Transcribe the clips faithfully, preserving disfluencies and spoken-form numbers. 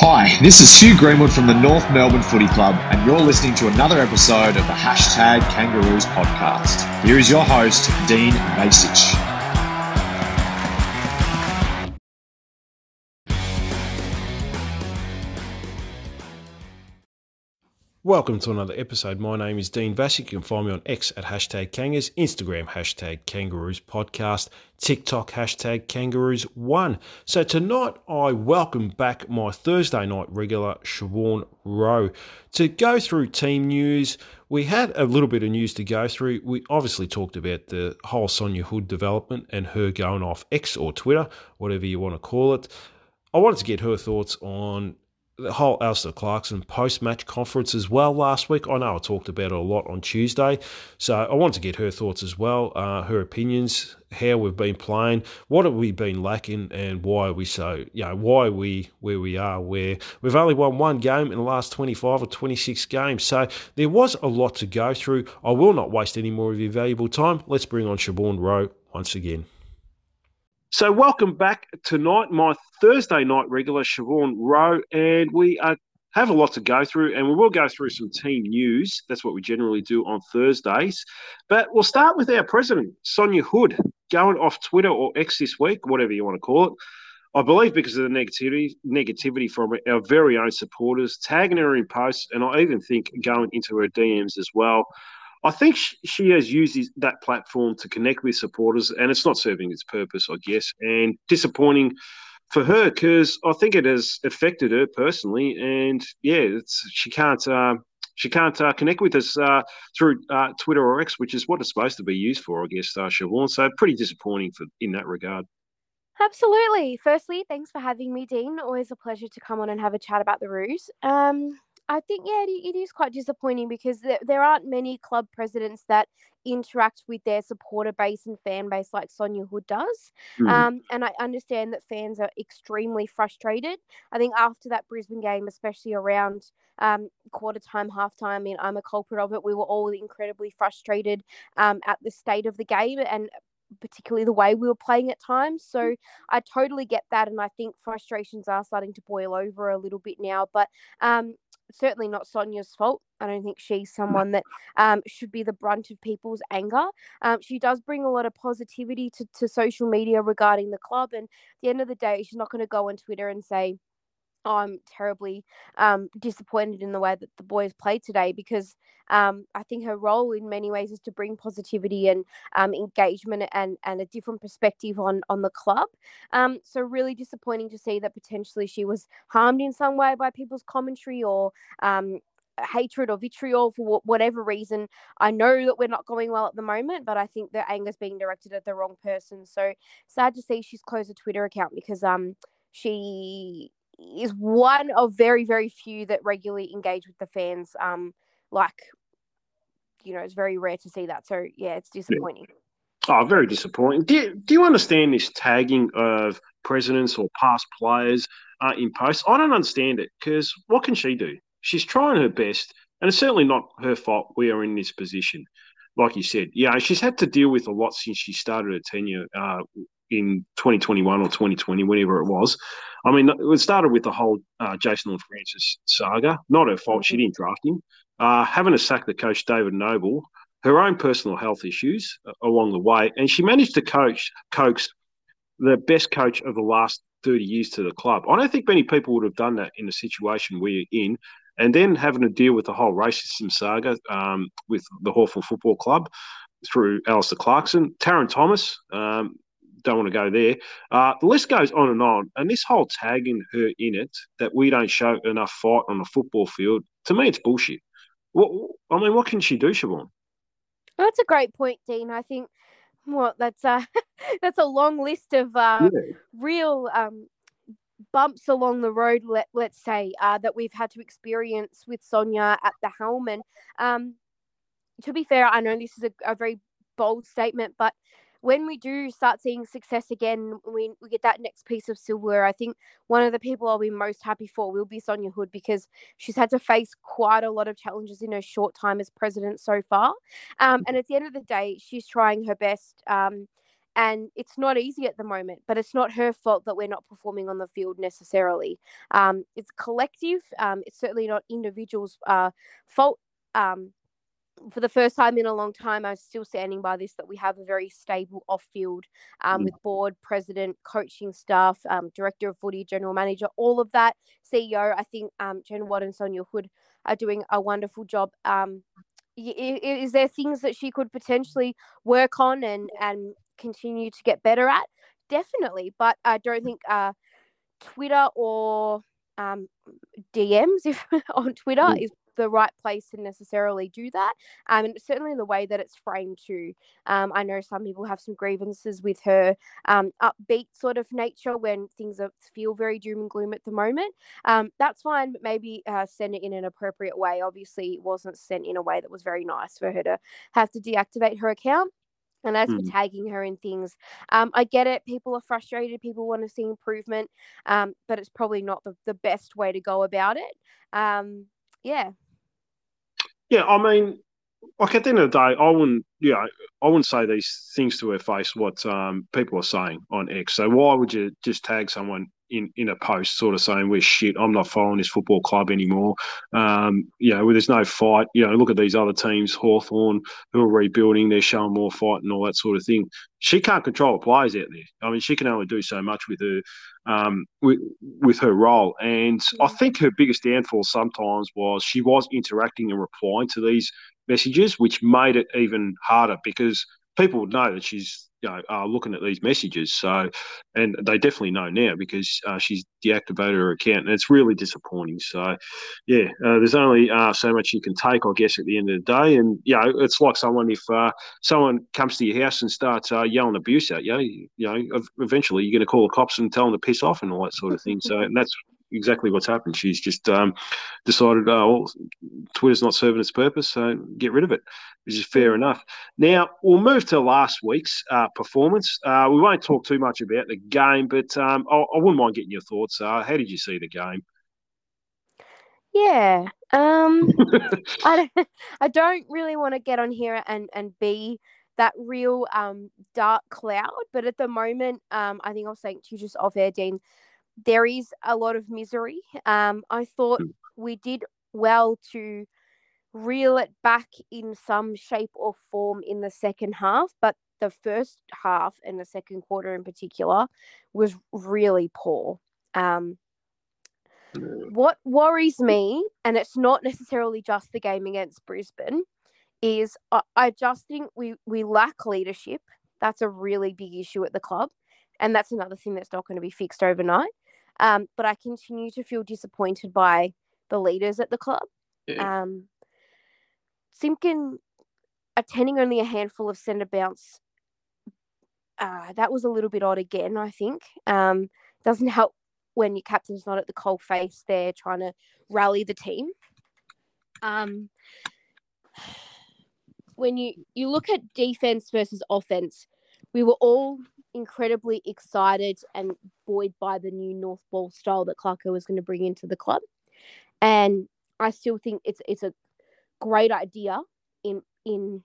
Hi, this is Hugh Greenwood from the North Melbourne Footy Club, and you're listening to another episode of the Hashtag Kangaroos podcast. Here is your host, Dean Masich. Welcome to another episode. My name is Dean Vasic. You can find me on X at hashtag Kangas, Instagram hashtag Kangaroos Podcast, TikTok hashtag Kangaroos One. So tonight I welcome back my Thursday night regular Siobhan Rowe to go through team news. We had a little bit of news to go through. We obviously talked about the whole Sonia Hood development and her going off X or Twitter, whatever you want to call it. I wanted to get her thoughts on the whole Alistair Clarkson post-match conference as well last week. I know I talked about it a lot on Tuesday, so I wanted to get her thoughts as well, uh, her opinions, how we've been playing, what have we been lacking, and why are we so, you know, why are we where we are, where we've only won one game in the last twenty-five or twenty-six games. So there was a lot to go through. I will not waste any more of your valuable time. Let's bring on Siobhan Rowe once again. So welcome back tonight, my Thursday night regular, Siobhan Rowe, and we uh, have a lot to go through, and we will go through some team news. That's what we generally do on Thursdays. But we'll start with our president, Sonia Hood, going off Twitter or X this week, whatever you want to call it. I believe because of the negativity, negativity from our very own supporters, tagging her in posts, and I even think going into her D Ms as well. I think she has used that platform to connect with supporters, and it's not serving its purpose, I guess, and disappointing for her because I think it has affected her personally, and yeah, it's, she can't uh, she can't uh, connect with us uh, through uh, Twitter or X, which is what it's supposed to be used for, I guess, uh, Siobhan. So pretty disappointing for in that regard. Absolutely. Firstly, thanks for having me, Dean. Always a pleasure to come on and have a chat about the Roos. Um, I think, yeah, it, it is quite disappointing because there, there aren't many club presidents that interact with their supporter base and fan base like Sonia Hood does. Mm. Um, and I understand that fans are extremely frustrated. I think after that Brisbane game, especially around um, quarter time, half time, I mean, I'm a culprit of it. We were all incredibly frustrated um, at the state of the game and particularly the way we were playing at times. So I totally get that. And I think frustrations are starting to boil over a little bit now, but um, certainly not Sonia's fault. I don't think she's someone that um, should be the brunt of people's anger. Um, she does bring a lot of positivity to, to social media regarding the club. And at the end of the day, she's not going to go on Twitter and say, oh, I'm terribly um, disappointed in the way that the boys played today because um, I think her role in many ways is to bring positivity and um, engagement and, and a different perspective on, on the club. Um, so really disappointing to see that potentially she was harmed in some way by people's commentary or um, hatred or vitriol for whatever reason. I know that we're not going well at the moment, but I think the anger is being directed at the wrong person. So sad to see she's closed a Twitter account because um she is one of very, very few that regularly engage with the fans. Um, like, you know, it's very rare to see that. So, yeah, it's disappointing. Yeah. Oh, very disappointing. Do you, do you understand this tagging of presidents or past players uh, in posts? I don't understand it because what can she do? She's trying her best, and it's certainly not her fault we are in this position. Like you said, yeah, she's had to deal with a lot since she started her tenure uh, in twenty twenty-one or twenty twenty, whenever it was. I mean, it started with the whole uh, Jason and Francis saga. Not her fault. Mm-hmm. She didn't draft him. Uh, having to sack the coach, David Noble, her own personal health issues uh, along the way. And she managed to coach, coax the best coach of the last thirty years to the club. I don't think many people would have done that in the situation we're in. And then having to deal with the whole racism saga um, with the Hawthorn Football Club through Alistair Clarkson, Tarryn Thomas, um, don't want to go there. Uh, the list goes on and on. And this whole tagging her in it, that we don't show enough fight on the football field, to me, it's bullshit. What, I mean, what can she do, Siobhan? Well, that's a great point, Dean. I think well, that's, uh, that's a long list of uh, yeah. real um, bumps along the road, let, let's say, uh, that we've had to experience with Sonia at the helm. And um, to be fair, I know this is a, a very bold statement, but when we do start seeing success again, we, we get that next piece of silverware, I think one of the people I'll be most happy for will be Sonia Hood because she's had to face quite a lot of challenges in her short time as president so far. Um, and at the end of the day, she's trying her best. Um, and it's not easy at the moment, but it's not her fault that we're not performing on the field necessarily. Um, it's collective. Um, it's certainly not individuals' uh, fault. Um, for the first time in a long time, I'm still standing by this, that we have a very stable off-field um, with board, president, coaching staff, um, director of footy, general manager, all of that, C E O. I think um, Jen Watt and Sonia Hood are doing a wonderful job. Um, is there things that she could potentially work on and, and continue to get better at? Definitely. But I don't think uh, Twitter or um, D Ms if on Twitter mm. is the right place to necessarily do that. Um, and certainly the way that it's framed too. Um, I know some people have some grievances with her um, upbeat sort of nature when things are, feel very doom and gloom at the moment. Um, that's fine, but maybe uh, send it in an appropriate way. Obviously, it wasn't sent in a way that was very nice for her to have to deactivate her account. And as for mm. tagging her in things, um, I get it. People are frustrated. People want to see improvement, um, but it's probably not the, the best way to go about it. Um, yeah. Yeah, I mean, like at the end of the day, I wouldn't, you know, I wouldn't say these things to her face what um, people are saying on X. So why would you just tag someone in, in a post sort of saying, we're shit, I'm not following this football club anymore. Um, you know, where there's no fight. You know, look at these other teams, Hawthorn, who are rebuilding, they're showing more fight and all that sort of thing. She can't control the players out there. I mean, she can only do so much with her um, with, with her role. And I think her biggest downfall sometimes was she was interacting and replying to these messages, which made it even harder because people would know that she's, you know, uh, looking at these messages. So, and they definitely know now because uh, she's deactivated her account, and it's really disappointing. So, yeah, uh, there's only uh, so much you can take, I guess, at the end of the day. And you know, it's like someone if uh, someone comes to your house and starts uh, yelling abuse at you, you know, eventually you're going to call the cops and tell them to piss off and all that sort of thing. So, and that's exactly what's happened. She's just um, decided, oh, well, Twitter's not serving its purpose, so get rid of it, which is fair enough. Now, we'll move to last week's uh, performance. Uh, we won't talk too much about the game, but um, I, I wouldn't mind getting your thoughts. Uh, how did you see the game? Yeah, um, I, don't, I don't really want to get on here and, and be that real um, dark cloud, but at the moment, um, I think I was saying to you just off air, Dean, there is a lot of misery. Um, I thought we did well to reel it back in some shape or form in the second half, but the first half and the second quarter in particular was really poor. Um, what worries me, and it's not necessarily just the game against Brisbane, is I, I just think we, we lack leadership. That's a really big issue at the club, and that's another thing that's not going to be fixed overnight. Um, but I continue to feel disappointed by the leaders at the club. Yeah. Um, Simpkin attending only a handful of centre bounce, uh, that was a little bit odd again, I think. Um, doesn't help when your captain's not at the coal face there trying to rally the team. Um, when you, you look at defence versus offence, we were all incredibly excited and buoyed by the new North ball style that Clarko was going to bring into the club. And I still think it's it's a great idea in in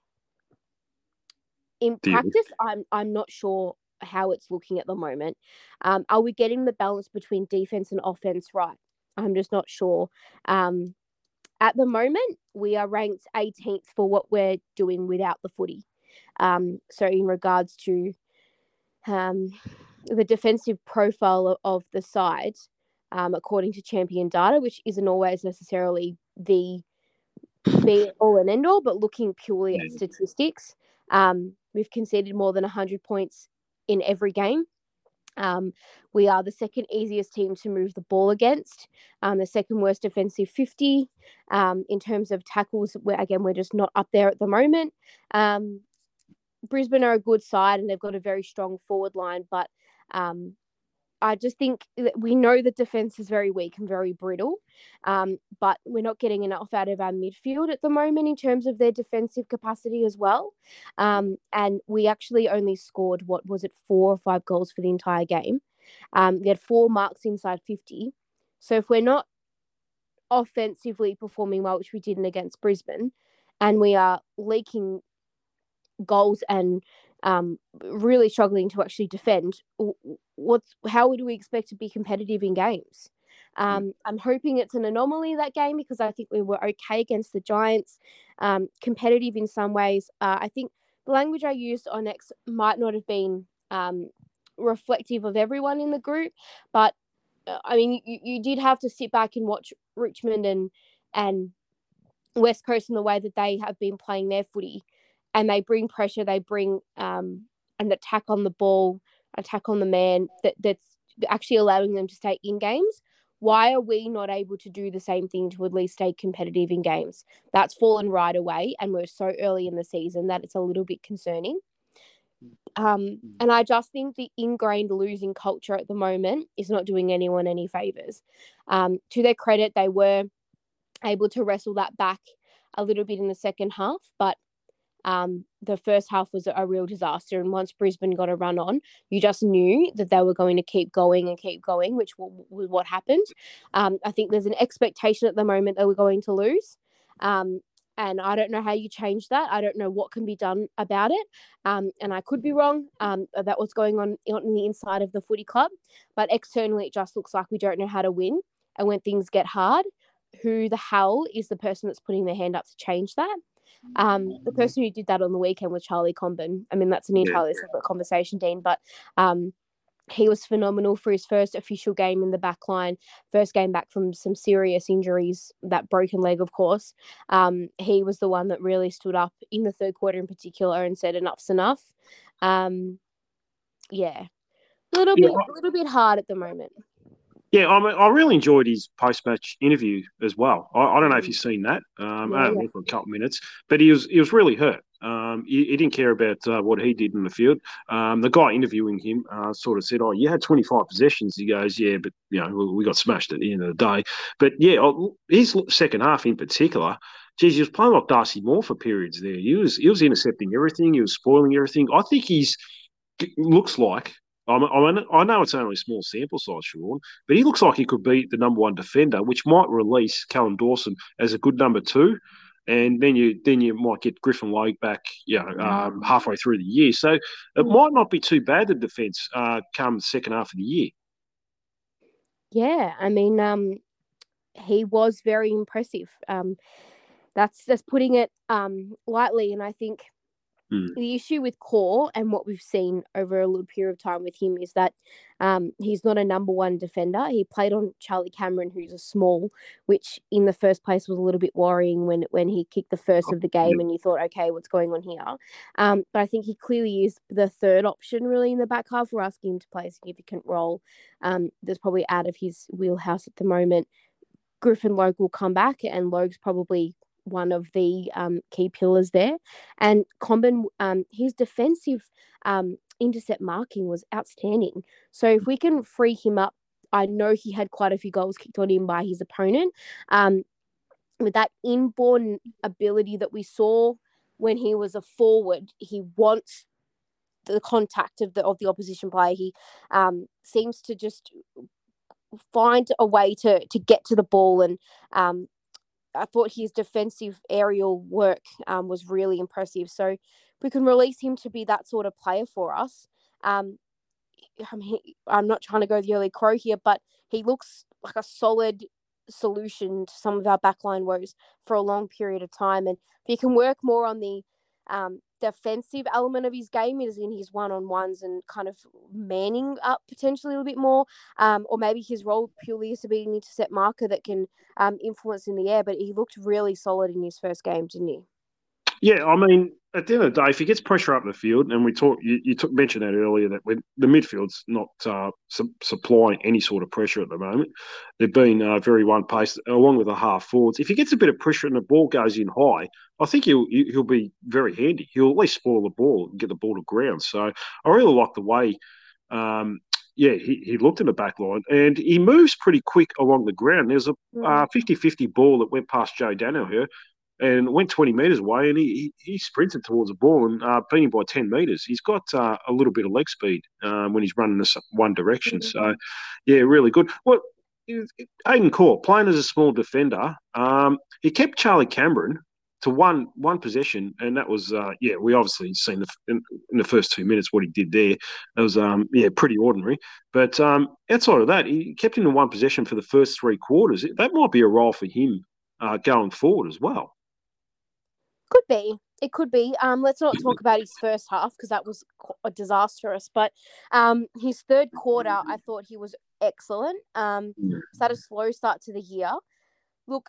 in practice. I'm I'm not sure how it's looking at the moment. Um, are we getting the balance between defense and offense right? I'm just not sure. Um, at the moment, we are ranked eighteenth for what we're doing without the footy. Um, so in regards to um, the defensive profile of, of the side, um, according to Champion Data, which isn't always necessarily the be all and end all, but looking purely at statistics, um, we've conceded more than one hundred points in every game. Um, we are the second easiest team to move the ball against, um, the second worst defensive fifty. Um, in terms of tackles, we're, again, we're just not up there at the moment. Um, Brisbane are a good side and they've got a very strong forward line, but um, I just think that we know the defence is very weak and very brittle, um, but we're not getting enough out of our midfield at the moment in terms of their defensive capacity as well. Um, and we actually only scored, what was it, four or five goals for the entire game. Um, we had four marks inside fifty. So if we're not offensively performing well, which we didn't against Brisbane, and we are leaking goals and um, really struggling to actually defend, what's how do we expect to be competitive in games? Um, I'm hoping it's an anomaly, that game, because I think we were okay against the Giants, um, competitive in some ways. Uh, I think the language I used on X might not have been um, reflective of everyone in the group, but uh, I mean, you, you did have to sit back and watch Richmond and and West Coast in the way that they have been playing their footy, and they bring pressure, they bring um, an attack on the ball, attack on the man that, that's actually allowing them to stay in games. Why are we not able to do the same thing to at least stay competitive in games? That's fallen right away, and we're so early in the season that it's a little bit concerning. Um, and I just think the ingrained losing culture at the moment is not doing anyone any favours. Um, to their credit, they were able to wrestle that back a little bit in the second half, but um, the first half was a real disaster. And once Brisbane got a run on, you just knew that they were going to keep going and keep going, which was what happened. Um, I think there's an expectation at the moment that we're going to lose. Um, and I don't know how you change that. I don't know what can be done about it. Um, and I could be wrong um, about what's going on on the inside of the footy club. But externally, it just looks like we don't know how to win. And when things get hard, who the hell is the person that's putting their hand up to change that? Um, the person who did that on the weekend was Charlie Comben. I mean, that's an entirely yeah. separate conversation, Dean, but um, he was phenomenal for his first official game in the back line, first game back from some serious injuries, that broken leg, of course. Um, he was the one that really stood up in the third quarter in particular and said enough's enough. Um, yeah, a little yeah. bit, a little bit hard at the moment. Yeah, I mean, I really enjoyed his post-match interview as well. I, I don't know if you've seen that. Um, yeah, only yeah. for a couple of minutes, but he was he was really hurt. Um, he, he didn't care about uh, what he did in the field. Um, the guy interviewing him uh, sort of said, "Oh, you had twenty-five possessions." He goes, "Yeah, but you know, we, we got smashed at the end of the day." But yeah, his second half in particular, geez, he was playing like Darcy Moore for periods there. He was he was intercepting everything. He was spoiling everything. I think he's looks like. I mean, I know it's only a small sample size, Sean, but he looks like he could be the number one defender, which might release Callum Dawson as a good number two, and then you then you might get Griffin Logue back, you know, um, halfway through the year. So it might not be too bad, the defence uh, come the second half of the year. Yeah, I mean, um, he was very impressive. Um, that's that's putting it um, lightly, and I think. The issue with Core and what we've seen over a little period of time with him is that um, he's not a number one defender. He played on Charlie Cameron, who's a small, which in the first place was a little bit worrying when when he kicked the first of the game and you thought, okay, what's going on here? Um, but I think he clearly is the third option really in the back half. We're asking him to play a significant role. Um, that's probably out of his wheelhouse at the moment. Griffin Logue will come back, and Logue's probably one of the um, key pillars there. And Comben, um, his defensive um, intercept marking was outstanding. So if we can free him up, I know he had quite a few goals kicked on him by his opponent. Um, with that inborn ability that we saw when he was a forward, he wants the contact of the of the opposition player. He um, seems to just find a way to to get to the ball, and um, I thought his defensive aerial work um, was really impressive. So if we can release him to be that sort of player for us, um, I mean, I'm not trying to go the early crow here, but he looks like a solid solution to some of our backline woes for a long period of time. And if he can work more on the um, defensive element of his game, is in his one-on-ones and kind of manning up potentially a little bit more, um, or maybe his role purely is to be an intercept marker that can um, influence in the air. But he looked really solid in his first game, didn't he? Yeah, I mean, at the end of the day, if he gets pressure up the field, and we talk, you, you took, mentioned that earlier, that when the midfield's not uh, su- supplying any sort of pressure at the moment. They've been uh, very one-paced, along with the half forwards. If he gets a bit of pressure and the ball goes in high, I think he'll he'll be very handy. He'll at least spoil the ball and get the ball to ground. So I really like the way, um, yeah, he, he looked in the back line, and he moves pretty quick along the ground. There's a uh, fifty-fifty ball that went past Joe Daniher and went twenty metres away, and he, he he sprinted towards the ball and uh, beat him by ten metres. He's got uh, a little bit of leg speed um, when he's running this one direction. So, yeah, really good. Well, Aidan Corr, playing as a small defender, um, he kept Charlie Cameron to one one possession, and that was uh, yeah. We obviously seen the, in, in the first two minutes what he did there. It was um, yeah pretty ordinary. But um, outside of that, he kept him in one possession for the first three quarters. That might be a role for him uh, going forward as well. Could be. It could be. Um, let's not talk about his first half because that was a disastrous. But um, his third quarter, I thought he was excellent. Um, he's had a slow start to the year. Look,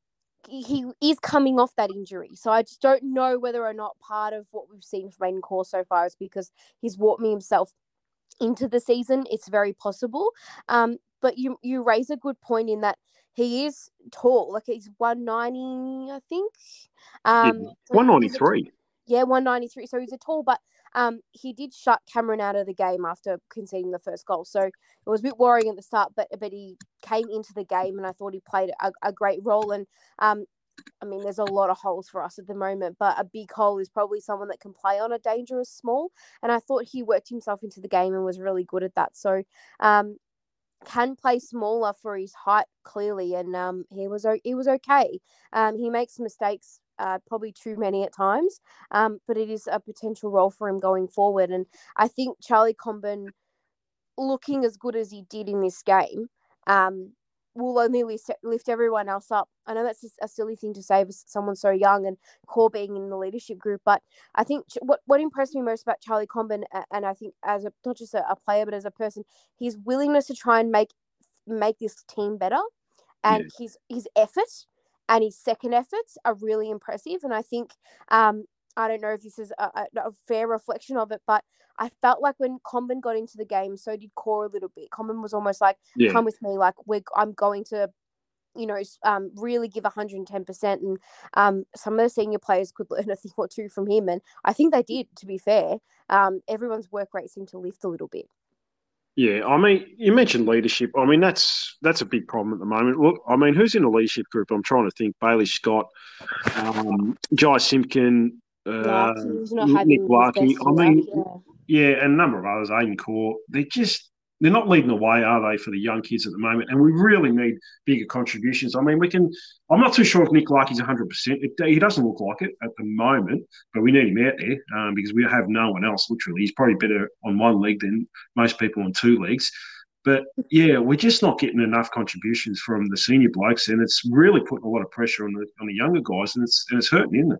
he is coming off that injury, so I just don't know whether or not part of what we've seen from Aiden Core so far is because he's walked me himself into the season. It's very possible. Um, but you you raise a good point in that he is tall. Like he's one ninety, I think. Um, yeah, one ninety-three. Yeah, one ninety-three. So he's a tall, but um, he did shut Cameron out of the game after conceding the first goal. So it was a bit worrying at the start, but but he came into the game, and I thought he played a, a great role. And um, I mean, there's a lot of holes for us at the moment, but a big hole is probably someone that can play on a dangerous small. And I thought he worked himself into the game and was really good at that. So um, can play smaller for his height clearly, and um, he was he was okay. Um, he makes mistakes. Uh, probably too many at times, um, but it is a potential role for him going forward. And I think Charlie Comben, looking as good as he did in this game, um, will only lift, lift everyone else up. I know that's a silly thing to say for someone so young and Core being in the leadership group, but I think what, what impressed me most about Charlie Comben, and I think as a not just a, a player but as a person, his willingness to try and make make this team better, and yeah. his his effort. And his second efforts are really impressive. And I think, um, I don't know if this is a, a, a fair reflection of it, but I felt like when Comben got into the game, so did Core a little bit. Comben was almost like, yeah. come with me, like we're, I'm going to, you know, um, really give one hundred ten percent. And um, some of the senior players could learn a thing or two from him. And I think they did, to be fair. Um, everyone's work rate seemed to lift a little bit. Yeah, I mean, you mentioned leadership. I mean, that's that's a big problem at the moment. Look, I mean, who's in the leadership group? I'm trying to think. Bailey Scott, um, Jai Simpkin, uh, Nick Larkey. I mean, yeah. yeah, and a number of others, Aiden Core. They're just they're not leading the way, are they, for the young kids at the moment? And we really need bigger contributions. I mean, we can. I'm not too sure if Nick Larkey's one hundred percent. He doesn't look like it at the moment, but we need him out there um, because we have no one else. Literally, he's probably better on one leg than most people on two legs. But yeah, we're just not getting enough contributions from the senior blokes, and it's really putting a lot of pressure on the on the younger guys, and it's and it's hurting, isn't it?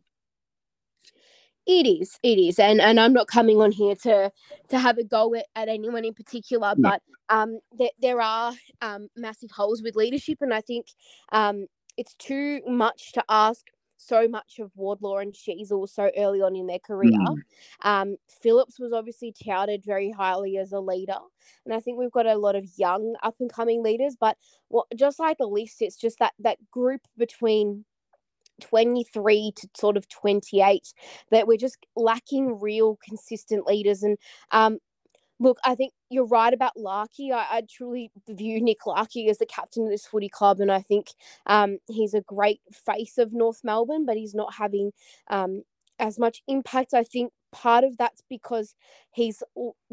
It is, it is, and and I'm not coming on here to to have a go at, at anyone in particular, no. but um, there there are um massive holes with leadership, and I think um it's too much to ask so much of Wardlaw and Sheasel so early on in their career. Mm. Um, Phillips was obviously touted very highly as a leader, and I think we've got a lot of young up and coming leaders, but well, just like the list, it's just that that group between twenty-three to sort of twenty-eight that we're just lacking real consistent leaders. And um look, I think you're right about Larkey. I, I truly view Nick Larkey as the captain of this footy club, and I think um he's a great face of North Melbourne, but he's not having um as much impact. I think part of that's because he's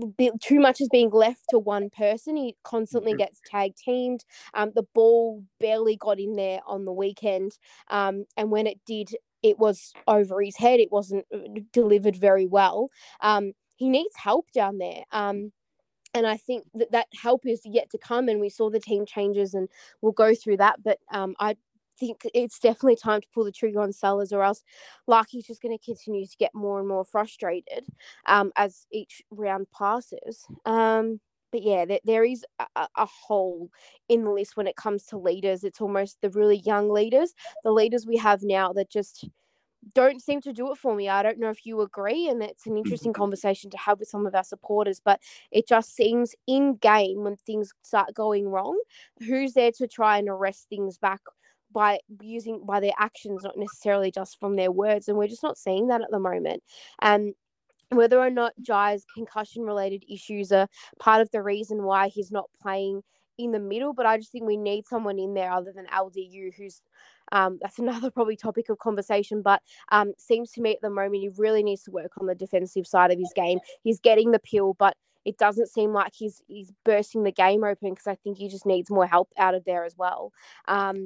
too much is being left to one person. He constantly gets tag teamed. Um, the ball barely got in there on the weekend. Um, and when it did, it was over his head. It wasn't delivered very well. Um, he needs help down there. Um, and I think that that help is yet to come. And we saw the team changes, and we'll go through that. But um, I think it's definitely time to pull the trigger on Sellers, or else Larky's just going to continue to get more and more frustrated um, as each round passes. Um, but yeah, there, there is a, a hole in the list when it comes to leaders. It's almost the really young leaders, the leaders we have now that just don't seem to do it for me. I don't know if you agree, and it's an interesting conversation to have with some of our supporters, but it just seems in game when things start going wrong, who's there to try and arrest things back by using by their actions, not necessarily just from their words. And we're just not seeing that at the moment. And whether or not Jai's concussion related issues are part of the reason why he's not playing in the middle, but I just think we need someone in there other than L D U, who's um, that's another probably topic of conversation, but um, seems to me at the moment he really needs to work on the defensive side of his game. He's getting the pill, but it doesn't seem like he's he's bursting the game open, because I think he just needs more help out of there as well. Um,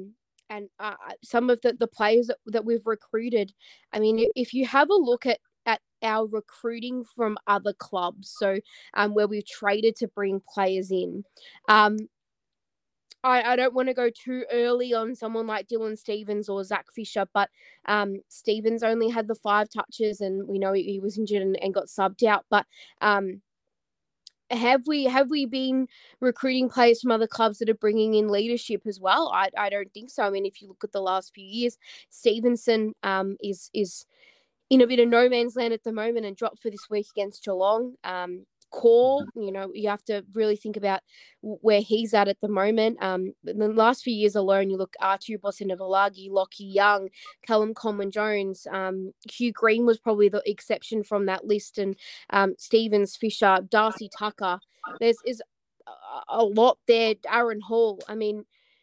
and uh, some of the, the players that, that we've recruited. I mean, if you have a look at, at our recruiting from other clubs, so um, where we've traded to bring players in, um, I, I don't want to go too early on someone like Dylan Stevens or Zach Fisher, but um, Stevens only had the five touches, and we know he, he was injured and, and got subbed out. But um, have we have we been recruiting players from other clubs that are bringing in leadership as well? I I don't think so. I mean, if you look at the last few years, Stevenson um is is in a bit of no man's land at the moment and dropped for this week against Geelong. Um, Core, you know, you have to really think about where he's at at the moment. Um, in the last few years alone, you look Artu Bosinivalagi, Lockie Young, Callum Coleman-Jones, um, Hugh Green was probably the exception from that list, and um, Stevens, Fisher, Darcy Tucker. There's is a lot there. Aaron Hall. I mean,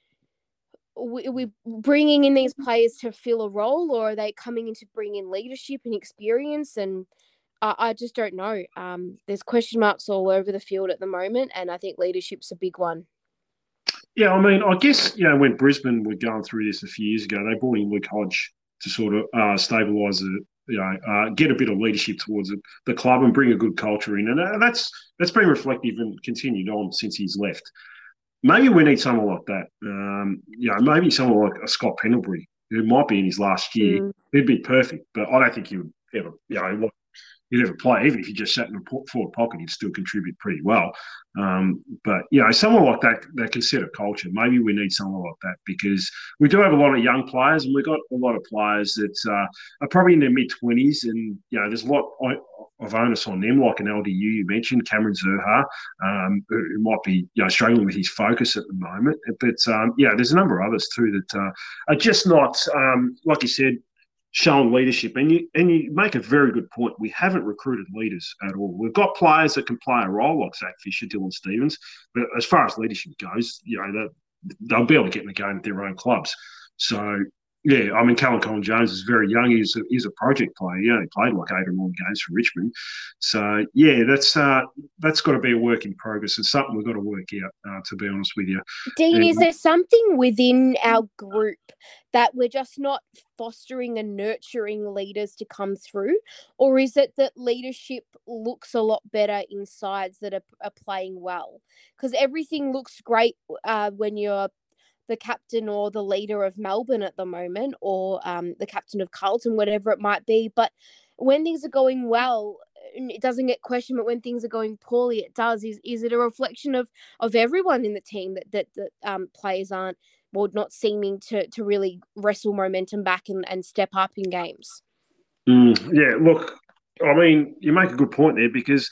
we, are we bringing in these players to fill a role, or are they coming in to bring in leadership and experience? And I, I just don't know. Um, there's question marks all over the field at the moment, and I think leadership's a big one. Yeah, I mean, I guess, you know, when Brisbane were going through this a few years ago, they brought in Luke Hodge to sort of uh, stabilise it, you know, uh, get a bit of leadership towards it, the club and bring a good culture in. And uh, that's that's been reflective and continued on since he's left. Maybe we need someone like that. Um, you know, maybe someone like a Scott Pendlebury, who might be in his last year. Mm. He'd be perfect, but I don't think he would ever, you know, he'd ever play. Even if he just sat in the forward pocket, he'd still contribute pretty well. Um, but, you know, someone like that that can set a culture. Maybe we need someone like that, because we do have a lot of young players, and we've got a lot of players that uh, are probably in their mid-twenties, and, you know, there's a lot of onus on them, like an L D U you mentioned, Cameron Zurhaar, um, who might be, you know, struggling with his focus at the moment. But, um, yeah, there's a number of others too that uh, are just not, um, like you said, showing leadership. And you and you make a very good point. We haven't recruited leaders at all. We've got players that can play a role, like Zach Fisher, Dylan Stevens, but as far as leadership goes, you know, they'll be able to get in the game at their own clubs. So, yeah, I mean, Callum Coleman-Jones is very young. He's a, he's a project player. He only played like eight or nine games for Richmond. So, yeah, that's uh, that's got to be a work in progress. It's something we've got to work out, uh, to be honest with you. Dean, and, is there something within our group that we're just not fostering and nurturing leaders to come through? Or is it that leadership looks a lot better in sides that are, are playing well? Because everything looks great uh, when you're the captain or the leader of Melbourne at the moment, or um, the captain of Carlton, whatever it might be. But when things are going well, it doesn't get questioned, but when things are going poorly, it does. Is is it a reflection of of everyone in the team that that, that um, players aren't, well, not seeming to to really wrestle momentum back and, and step up in games? Mm, yeah, look, I mean, you make a good point there, because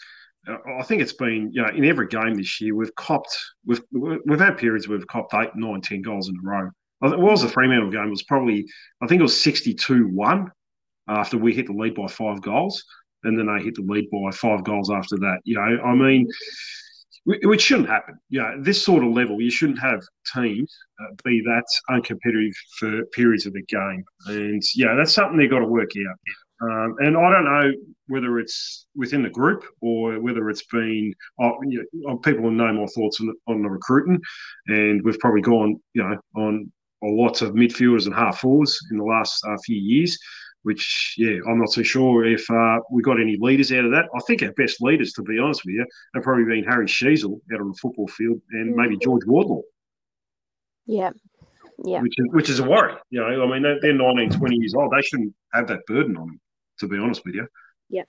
I think it's been, you know, in every game this year, we've copped, we've, we've had periods where we've copped eight, nine, ten goals in a row. It was the Fremantle game. It was probably, I think it was sixty-two one after we hit the lead by five goals. And then they hit the lead by five goals after that. You know, I mean, which shouldn't happen. You know, this sort of level, you shouldn't have teams uh, be that uncompetitive for periods of the game. And, yeah, that's something they've got to work out. Um, and I don't know whether it's within the group or whether it's been oh, you know, people know my thoughts on the, on the recruiting, and we've probably gone, you know, on lots of midfielders and half forwards in the last uh, few years, which, yeah, I'm not so sure if uh, we got any leaders out of that. I think our best leaders, to be honest with you, have probably been Harry Sheezel out on the football field, and maybe George Wardlaw. Yeah. Yeah. Which is, which is a worry. You know, I mean, they're, they're nineteen, twenty years old. They shouldn't have that burden on them, to be honest with you. Yeah.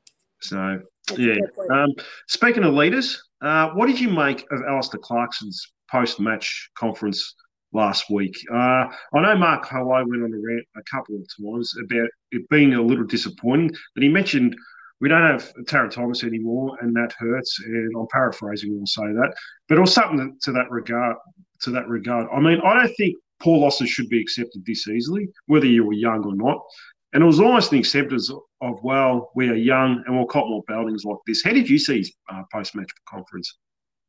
So, That's yeah. Um, speaking of leaders, uh, what did you make of Alistair Clarkson's post-match conference last week? Uh, I know Mark Hello went on a rant a couple of times about it being a little disappointing, but he mentioned we don't have Tarrant Thomas anymore, and that hurts. And I'm paraphrasing when I say that, but it was something to that regard. To that regard, I mean, I don't think Paul Losses should be accepted this easily, whether you were young or not. And it was almost an acceptance of, of well, we are young and we'll cop more buildings like this. How did you see his uh, post-match conference?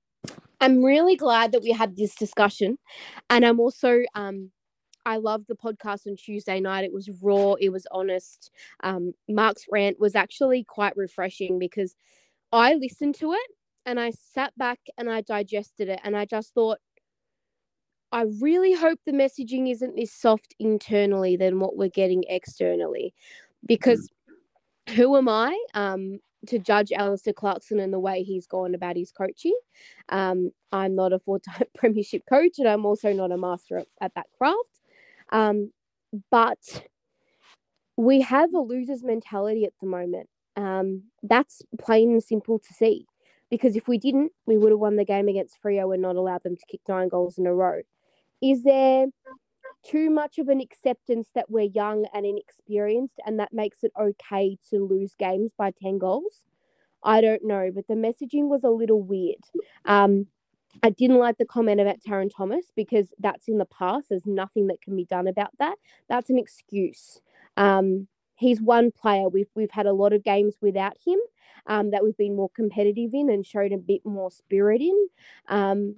I'm really glad that we had this discussion, and I'm also um. I loved the podcast on Tuesday night. It was raw. It was honest. Um, Mark's rant was actually quite refreshing, because I listened to it and I sat back and I digested it, and I just thought, I really hope the messaging isn't this soft internally than what we're getting externally, because mm. who am I um, to judge Alistair Clarkson and the way he's gone about his coaching? Um, I'm not a four-time premiership coach, and I'm also not a master at, at that craft. Um, but we have a loser's mentality at the moment. Um, that's plain and simple to see. Because if we didn't, we would have won the game against Freo and not allowed them to kick nine goals in a row. Is there too much of an acceptance that we're young and inexperienced and that makes it okay to lose games by ten goals? I don't know, but the messaging was a little weird. Um, I didn't like the comment about Taron Thomas because that's in the past. There's nothing that can be done about that. That's an excuse. Um, he's one player. We've, we've had a lot of games without him. Um, that we've been more competitive in and showed a bit more spirit in. Um,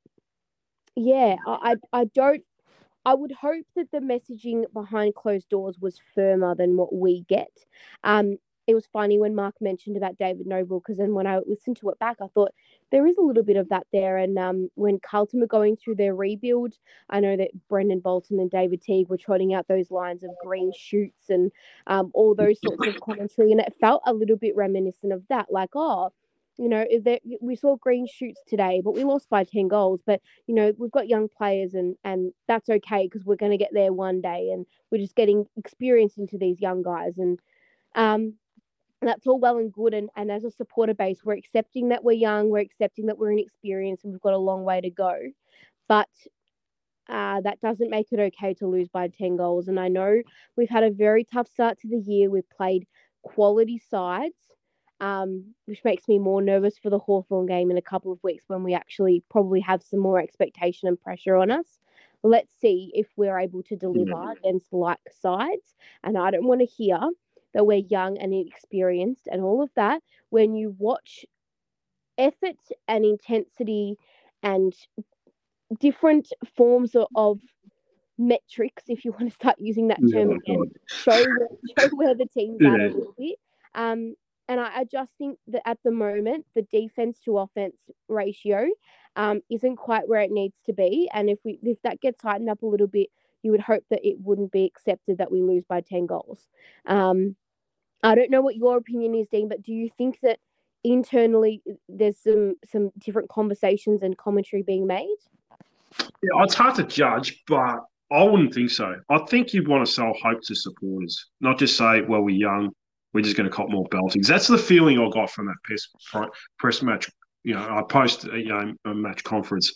yeah, I, I don't, I would hope that the messaging behind closed doors was firmer than what we get. Um, it was funny when Mark mentioned about David Noble, because then when I listened to it back, I thought there is a little bit of that there. And um, when Carlton were going through their rebuild, I know that Brendan Bolton and David Teague were trotting out those lines of green shoots and um, all those sorts of commentary. And it felt a little bit reminiscent of that, like, oh, you know, if we saw green shoots today, but we lost by ten goals. But, you know, we've got young players and, and that's okay because we're going to get there one day. And we're just getting experience into these young guys. And um, that's all well and good. And, and as a supporter base, we're accepting that we're young. We're accepting that we're inexperienced and we've got a long way to go. But uh, that doesn't make it okay to lose by ten goals. And I know we've had a very tough start to the year. We've played quality sides. Um, which makes me more nervous for the Hawthorn game in a couple of weeks when we actually probably have some more expectation and pressure on us. Let's see if we're able to deliver mm-hmm. against like sides. And I don't want to hear that we're young and inexperienced and all of that when you watch effort and intensity and different forms of, of metrics, if you want to start using that term yeah, again, show, show where the team's yeah. at a little bit. Um, And I, I just think that at the moment, the defense to offense ratio um, isn't quite where it needs to be. And if we if that gets tightened up a little bit, you would hope that it wouldn't be accepted that we lose by ten goals. Um, I don't know what your opinion is, Dean, but do you think that internally there's some, some different conversations and commentary being made? Yeah, it's hard to judge, but I wouldn't think so. I think you'd want to sell hope to supporters, not just say, well, we're young. We're just going to cop more beltings. That's the feeling I got from that press, press match. You know, I post you know, a match conference.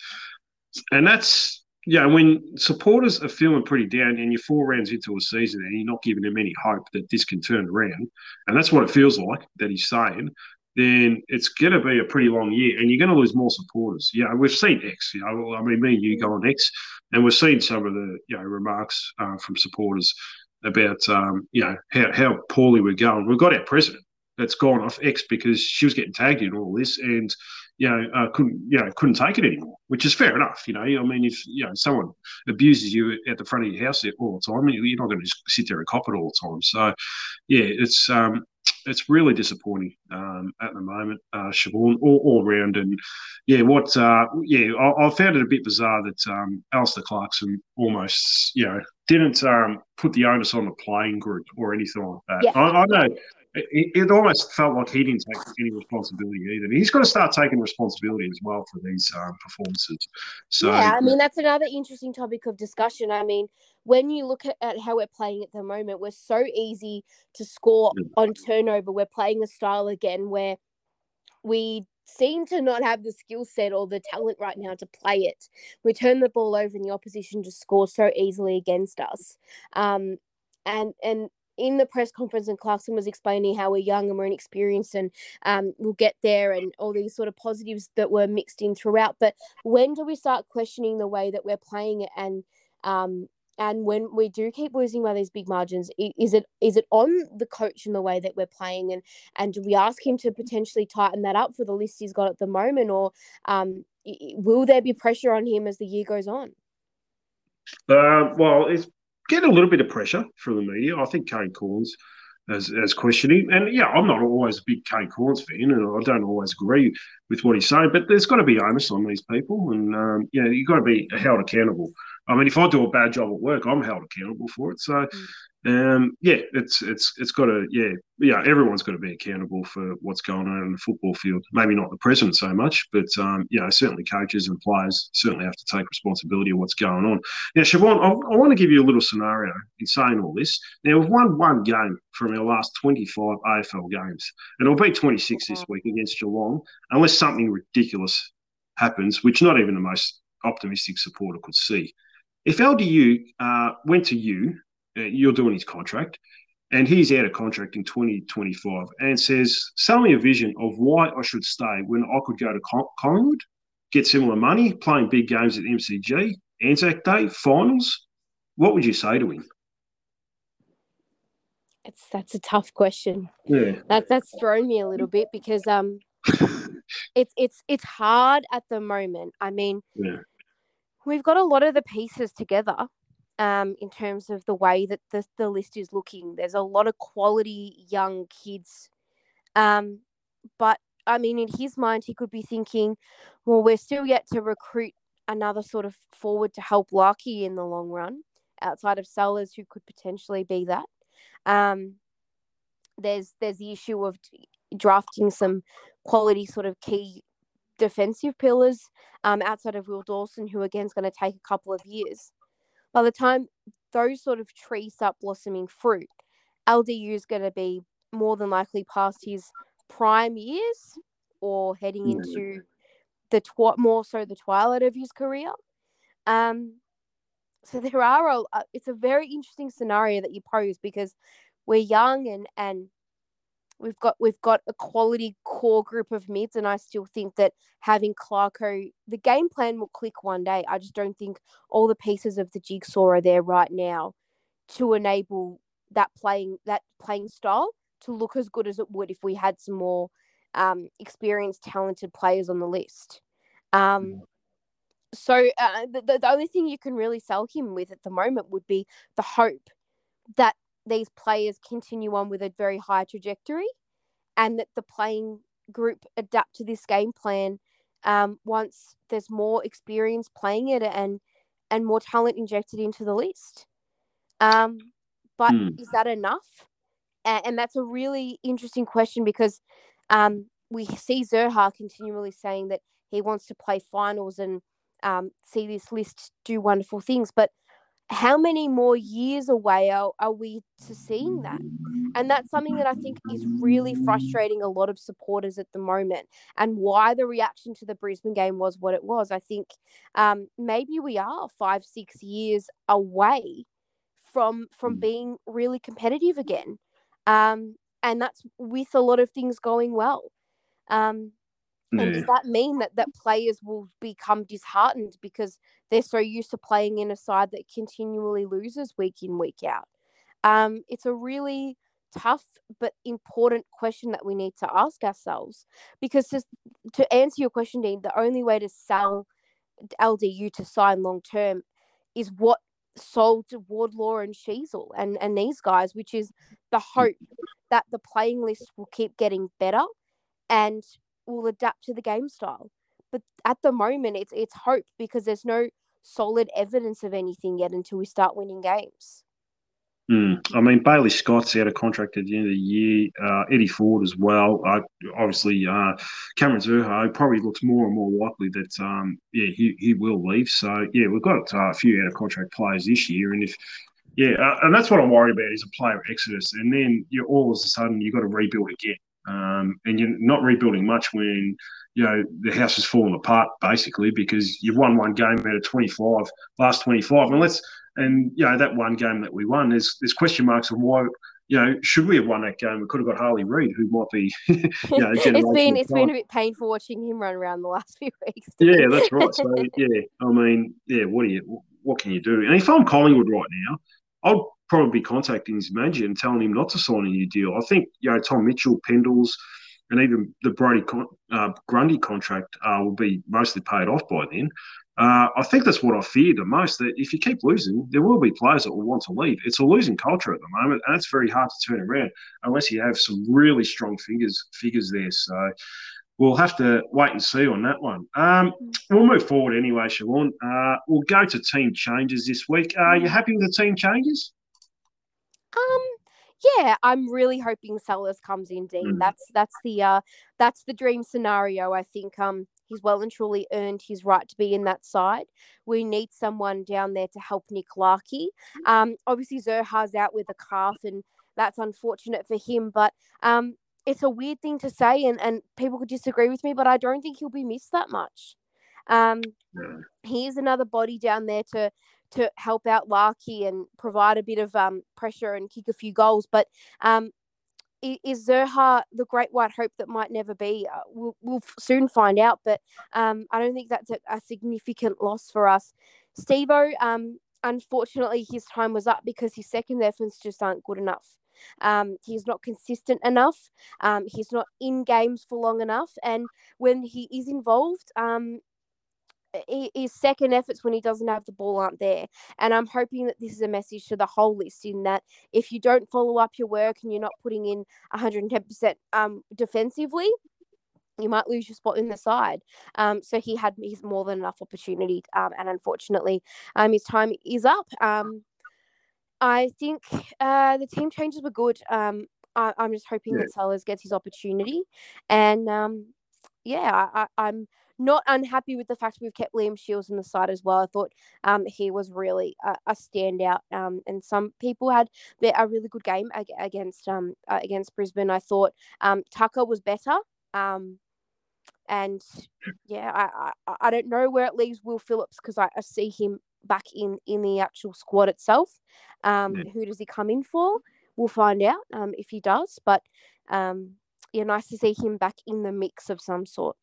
And that's, you know, when supporters are feeling pretty down and you're four rounds into a season and you're not giving them any hope that this can turn around, and that's what it feels like that he's saying, then it's going to be a pretty long year and you're going to lose more supporters. You know, we've seen X, you know, I mean, me and you go on X, and we've seen some of the, you know, remarks uh, from supporters about, um, you know, how, how poorly we're going. We've got our president that's gone off X because she was getting tagged in all this and, you know, uh, couldn't, you know, couldn't take it anymore, which is fair enough. You know, I mean, if, you know, someone abuses you at the front of your house all the time, you're not going to just sit there and cop it all the time. So, yeah, it's, um, it's really disappointing um, at the moment, uh, Siobhan, all, all round. And yeah, what, uh, yeah, I, I found it a bit bizarre that um, Alistair Clarkson almost, you know, didn't um, put the onus on the playing group or anything like that. Yeah. I, I know it, it almost felt like he didn't take any responsibility either. He's got to start taking responsibility as well for these um, performances. So yeah, I mean, that's another interesting topic of discussion. I mean, when you look at, at how we're playing at the moment, we're so easy to score yeah. on turnover. We're playing a style again where we seem to not have the skill set or the talent right now to play it. We turn the ball over and the opposition just scores so easily against us. Um, and and in the press conference, and Clarkson was explaining how we're young and we're inexperienced and um, we'll get there and all these sort of positives that were mixed in throughout. But when do we start questioning the way that we're playing it? And um, and when we do keep losing by these big margins, is it is it on the coach in the way that we're playing? And, and do we ask him to potentially tighten that up for the list he's got at the moment? Or um, will there be pressure on him as the year goes on? Uh, well, it's getting a little bit of pressure from the media. I think Kane Cornes as as questioning. And yeah, I'm not always a big Kane Corns fan, and I don't always agree with what he's saying. But there's got to be onus on these people, and um, you know, you've got to be held accountable. I mean, if I do a bad job at work, I'm held accountable for it. So. Mm. Um, yeah, it's it's it's got to yeah yeah everyone's got to be accountable for what's going on in the football field. Maybe not the president so much, but um, you know certainly coaches and players certainly have to take responsibility of what's going on. Now, Siobhan, I, I want to give you a little scenario in saying all this. Now, we've won one game from our last twenty-five A F L games, and it'll be twenty-six this week against Geelong, unless something ridiculous happens, which not even the most optimistic supporter could see. If L D U uh, went to you. Uh, you're doing his contract, and he's out of contract in twenty twenty-five and says, sell me a vision of why I should stay when I could go to Collingwood, get similar money, playing big games at M C G, Anzac Day, finals. What would you say to him? It's That's a tough question. Yeah. That, that's thrown me a little bit because um, it's, it's, it's hard at the moment. I mean, yeah. we've got a lot of the pieces together. Um, in terms of the way that the, the list is looking. There's a lot of quality young kids. Um, but, I mean, in his mind, he could be thinking, well, we're still yet to recruit another sort of forward to help Larky in the long run, outside of Sellers, who could potentially be that. Um, there's there's the issue of drafting some quality sort of key defensive pillars um, outside of Will Dawson, who, again, is going to take a couple of years. By the time those sort of trees start blossoming fruit, L D U is going to be more than likely past his prime years or heading mm-hmm. into the tw- more so the twilight of his career. Um, so there are a, uh, it's a very interesting scenario that you pose because we're young and and we've got we've got a quality core group of mids, and I still think that having Clarko, the game plan will click one day. I just don't think all the pieces of the jigsaw are there right now to enable that playing that playing style to look as good as it would if we had some more um, experienced, talented players on the list. Um, so uh, the, the only thing you can really sell him with at the moment would be the hope that these players continue on with a very high trajectory and that the playing group adapt to this game plan um, once there's more experience playing it and and more talent injected into the list. Um, but mm. is that enough? And, and that's a really interesting question because um, we see Zurhaar continually saying that he wants to play finals and um, see this list do wonderful things. But how many more years away are, are we to seeing that? And that's something that I think is really frustrating a lot of supporters at the moment, and why the reaction to the Brisbane game was what it was. I think um, maybe we are five, six years away from from being really competitive again. Um, and that's with a lot of things going well. Um, yeah. And does that mean that, that players will become disheartened because they're so used to playing in a side that continually loses week in, week out? Um, it's a really tough but important question that we need to ask ourselves, because just to answer your question, Dean, the only way to sell L D U to sign long term is what sold to Wardlaw and Sheasel and, and these guys, which is the hope that the playing list will keep getting better and will adapt to the game style. But at the moment, it's it's hope, because there's no solid evidence of anything yet until we start winning games. Mm. I mean, Bailey Scott's out of contract at the end of the year. Uh, Eddie Ford as well. Uh, obviously, uh, Cameron Zurhaar probably looks more and more likely that um, yeah he, he will leave. So yeah, we've got uh, a few out of contract players this year, and if yeah, uh, and that's what I'm worried about is a player exodus, and then you all of a sudden you've got to rebuild again, um, and you're not rebuilding much when you know the house is falling apart basically because you've won one game out of twenty-five, last twenty-five, and let's. And, you know, that one game that we won, there's there's question marks on why, you know, should we have won that game? We could have got Harley Reid, who might be, you know, it's been it's been a bit painful watching him run around the last few weeks. Yeah, that's right. So, yeah, I mean, yeah, what do you, what can you do? And if I'm Collingwood right now, I'll probably be contacting his manager and telling him not to sign a new deal. I think, you know, Tom Mitchell, Pendles, and even the Brody con- uh, Grundy contract uh, will be mostly paid off by then. Uh, I think that's what I fear the most, that if you keep losing, there will be players that will want to leave. It's a losing culture at the moment, and it's very hard to turn around unless you have some really strong figures figures there. So we'll have to wait and see on that one. Um, we'll move forward anyway, Siobhan. Uh, we'll go to team changes this week. Uh, are you happy with the team changes? Um, yeah, I'm really hoping Sellers comes in, Dean. Mm. That's that's the uh that's the dream scenario. I think um he's well and truly earned his right to be in that side. We need someone down there to help Nick Larkey. Um, obviously Zerha's out with a calf, and that's unfortunate for him. But um, it's a weird thing to say, and and people could disagree with me, but I don't think he'll be missed that much. Um, Yeah. he is another body down there to to help out Larkey and provide a bit of um, pressure and kick a few goals. But um, is Zerha the great white hope that might never be? Uh, we'll, we'll soon find out. But um, I don't think that's a, a significant loss for us. Steve-O, um, unfortunately, his time was up because his second efforts just aren't good enough. Um, he's not consistent enough. Um, he's not in games for long enough. And when he is involved, um, his second efforts when he doesn't have the ball aren't there. And I'm hoping that this is a message to the whole list, in that if you don't follow up your work and you're not putting in one hundred ten percent um, defensively, you might lose your spot in the side. Um, so he had he's more than enough opportunity. Um, and unfortunately, um, his time is up. Um, I think uh, the team changes were good. Um, I, I'm just hoping Yeah. that Sellers gets his opportunity. And um, yeah, I, I'm not unhappy with the fact we've kept Liam Shields in the side as well. I thought um, he was really a, a standout, um, and some people had a really good game ag- against um, uh, against Brisbane. I thought um, Tucker was better, um, and yeah, I, I I don't know where it leaves Will Phillips, because I, I see him back in in the actual squad itself. Um, Yeah. who does he come in for? We'll find out um, if he does, but um, yeah, nice to see him back in the mix of some sort.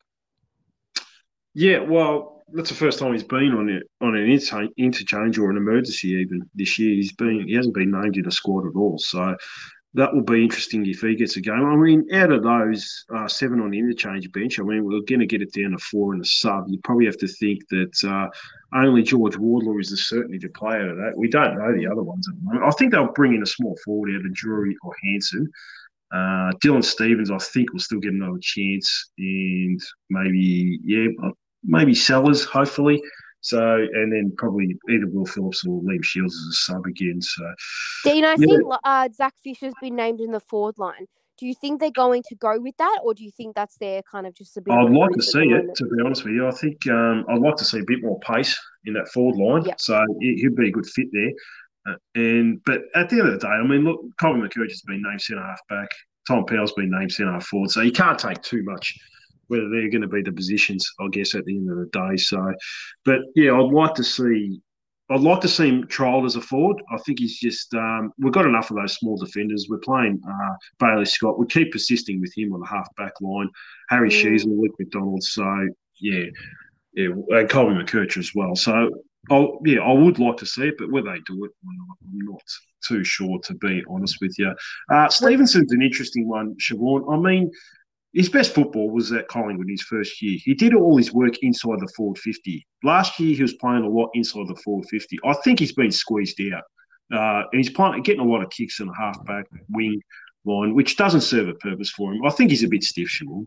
Yeah, well, that's the first time he's been on it on an inter- interchange or an emergency even this year. He's been he hasn't been named in a squad at all, so that will be interesting if he gets a game. I mean, out of those uh, seven on the interchange bench, I mean, we're going to get it down to four in the sub. You probably have to think that uh, only George Wardlaw is the certainty to play out of that. We don't know the other ones at the moment. I think they'll bring in a small forward out of Drury or Hanson. Uh, Dylan Stevens, I think, will still get another chance, and maybe, yeah, maybe Sellers, hopefully. So, and then probably either Will Phillips or Liam Shields as a sub again. So, Dean, I yeah. see uh, Zach Fisher's been named in the forward line. Do you think they're going to go with that, or do you think that's their kind of just a bit I'd of a like to ruse at see the it, moment? to be honest with you. I think um, I'd like to see a bit more pace in that forward line. Yeah. So he'd be a good fit there. Uh, and But at the end of the day, I mean, look, Colin McCurch has been named centre half back. Tom Powell's been named centre half forward. So you can't take too much whether they're going to be the positions, I guess, at the end of the day. So, but yeah, I'd like to see. I'd like to see him trialled as a forward. I think he's just um, we've got enough of those small defenders. We're playing uh, Bailey Scott. We keep persisting with him on the half back line. Harry Mm. Shees and Luke McDonald. So yeah, yeah, and Colin McCurch as well. So I'll, yeah, I would like to see it, but whether they do it or not, I'm not too sure, to be honest with you. Uh, Stevenson's an interesting one, Siobhan. I mean, his best football was at Collingwood in his first year. He did all his work inside the forward fifty. Last year, he was playing a lot inside the forward fifty. I think he's been squeezed out. Uh, and he's playing, getting a lot of kicks in the half-back wing line, which doesn't serve a purpose for him. I think he's a bit stiff, Siobhan.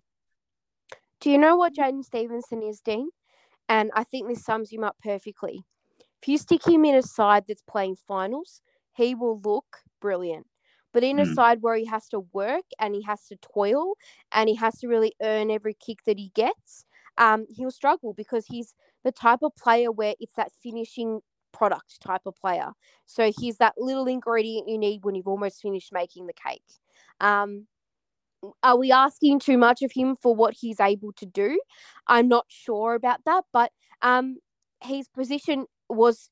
Do you know what Jaden Stevenson is, Dean? And I think this sums him up perfectly. If you stick him in a side that's playing finals, he will look brilliant. But in a Mm. side where he has to work and he has to toil and he has to really earn every kick that he gets, um, he'll struggle, because he's the type of player where it's that finishing product type of player. So he's that little ingredient you need when you've almost finished making the cake. Um, are we asking too much of him for what he's able to do? I'm not sure about that, but um, his position was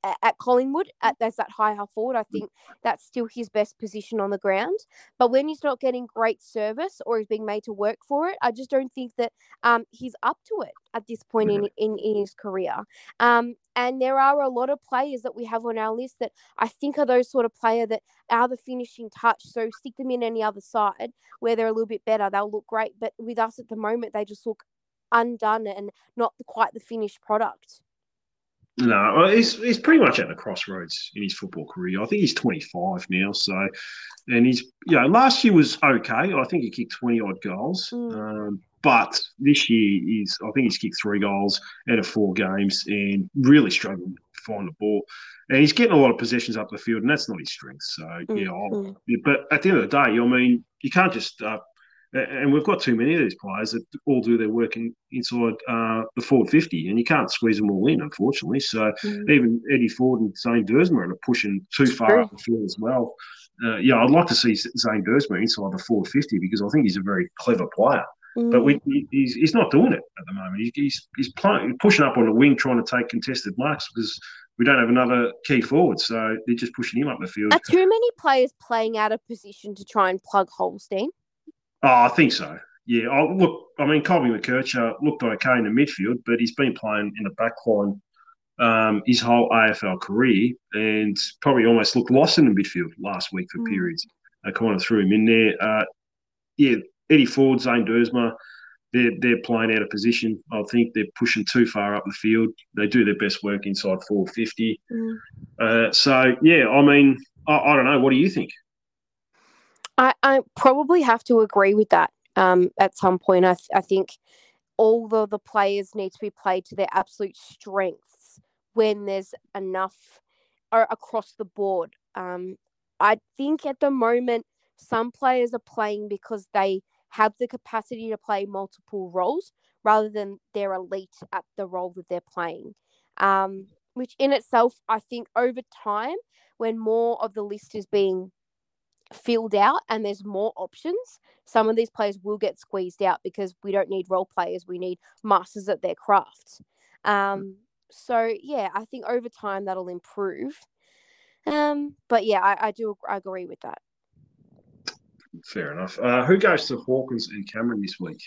at Collingwood at, as that high half forward. I think that's still his best position on the ground. But when he's not getting great service or he's being made to work for it, I just don't think that um, he's up to it at this point in, in, in his career. Um, and there are a lot of players that we have on our list that I think are those sort of player that are the finishing touch. So stick them in any other side where they're a little bit better. They'll look great. But with us at the moment, they just look undone and not quite the finished product. No, he's he's pretty much at the crossroads in his football career. I think he's twenty-five now, so and he's you know last year was okay. I think he kicked twenty odd goals, Mm. um, but this year he's I think he's kicked three goals out of four games and really struggling to find the ball. And he's getting a lot of possessions up the field, and that's not his strength. So Mm. yeah, I'll, Mm. but at the end of the day, I mean, you can't just. Uh, and we've got too many of these players that all do their work in, inside uh, the forward fifty, and you can't squeeze them all in, unfortunately. So Mm. even Eddie Ford and Zane Dersma are pushing too far True. up the field as well. Uh, yeah, I'd like to see Zane Dersma inside the forward fifty because I think he's a very clever player. Mm. But we, he's, he's not doing it at the moment. He's, he's, he's playing, pushing up on the wing trying to take contested marks because we don't have another key forward. So they're just pushing him up the field. Are too many players playing out of position to try and plug holes, Dean? Oh, I think so. Yeah, I, look, I mean, Colby McKercher looked okay in the midfield, but he's been playing in the back line um, his whole A F L career and probably almost looked lost in the midfield last week for Mm. periods. They kind of threw him in there. Uh, yeah, Eddie Ford, Zane Dersma, they're, they're playing out of position. I think they're pushing too far up the field. They do their best work inside four fifty. Mm. Uh, so, yeah, I mean, I, I don't know. What do you think? I, I probably have to agree with that um, at some point. I, th- I think all the, the players need to be played to their absolute strengths when there's enough or across the board. Um, I think at the moment, some players are playing because they have the capacity to play multiple roles rather than they're elite at the role that they're playing. Um, which in itself, I think over time, when more of the list is being filled out and there's more options, some of these players will get squeezed out because we don't need role players. We need masters at their craft. Um, so, yeah, I think over time that'll improve. Um, but, yeah, I, I do agree with that. Fair enough. Uh, who goes to Hawkins and Cameron this week?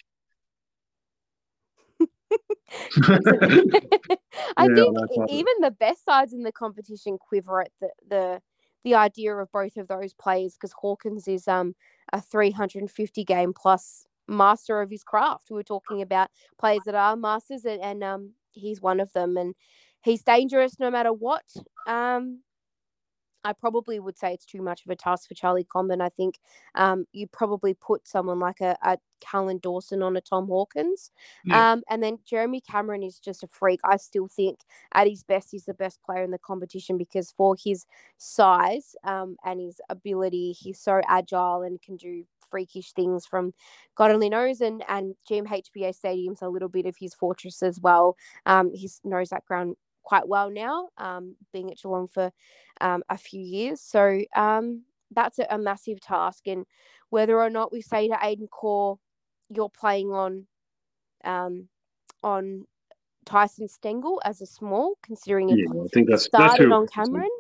I Yeah, think I know. even the best sides in the competition quiver at the the, the idea of both of those players because Hawkins is um a three hundred fifty game plus master of his craft. We were talking about players that are masters, and, and um he's one of them, and he's dangerous no matter what. Um, I probably would say it's too much of a task for Charlie Comben. I think um, you probably put someone like a, a Callan Dawson on a Tom Hawkins. Yeah. Um, and then Jeremy Cameron is just a freak. I still think at his best, he's the best player in the competition because for his size um, and his ability, he's so agile and can do freakish things from God only knows. And, and G M H B A Stadium's a little bit of his fortress as well. Um, he knows that ground quite well now, um, being at Geelong for um, a few years. So um, that's a, a massive task. And whether or not we say to Aiden Core, you're playing on um, on Tyson Stengel as a small, considering he Yeah, I think that's started that's on Cameron,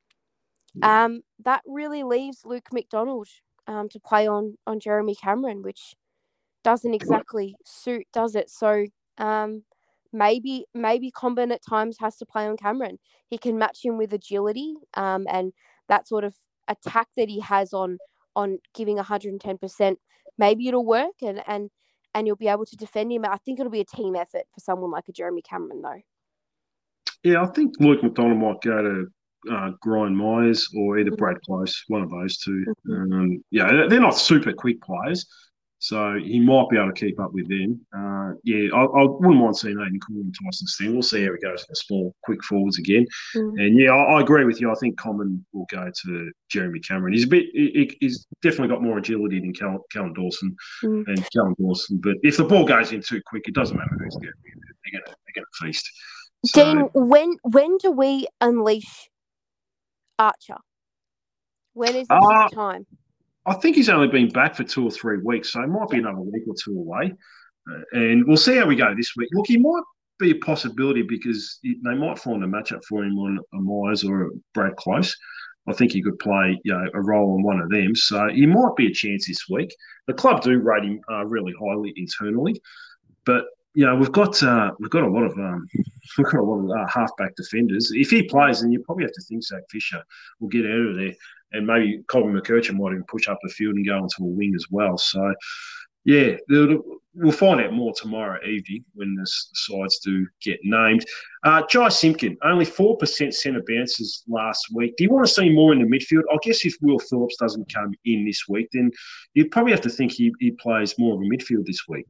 um, that really leaves Luke McDonald um, to play on, on Jeremy Cameron, which doesn't exactly suit, does it? So um, maybe maybe Comben at times has to play on Cameron. He can match him with agility um, and that sort of attack that he has on on giving one hundred ten percent. Maybe it'll work and, and, and you'll be able to defend him. I think it'll be a team effort for someone like a Jeremy Cameron, though. Yeah, I think Luke McDonald might go to uh, Brian Myers or either Mhm. Brad Close, one of those two. Mhm. Um, yeah, they're not super quick players, so he might be able to keep up with them. Uh, yeah, I, I wouldn't mind seeing Aiden Cool and Tyson Sting. We'll see how he goes in the small, quick forwards again. Mm. And yeah, I, I agree with you. I think Common will go to Jeremy Cameron. He's a bit, he, he's definitely got more agility than Cal, Callan Dawson Mm. and Callan Dawson. But if the ball goes in too quick, it doesn't matter who's there. They're going to they're going to feast. So, Dean, when when do we unleash Archer? When is it Uh, his time? I think he's only been back for two or three weeks, so it might be another week or two away. Uh, and we'll see how we go this week. Look, he might be a possibility because they might find a matchup for him on a Myers or a Brad Close. I think he could play, you know, a role on one of them. So he might be a chance this week. The club do rate him uh, really highly internally, but you know we've got uh, we've got a lot of um, we've got a lot of uh, halfback defenders. If he plays, then you probably have to think Zach Fisher will get out of there, and maybe Colin McKercher might even push up the field and go into a wing as well. So yeah, we'll find out more tomorrow evening when the sides do get named. Uh, Jai Simpkin, only four percent centre bounces last week. Do you want to see more in the midfield? I guess if Will Phillips doesn't come in this week, then you'd probably have to think he, he plays more of a midfield this week.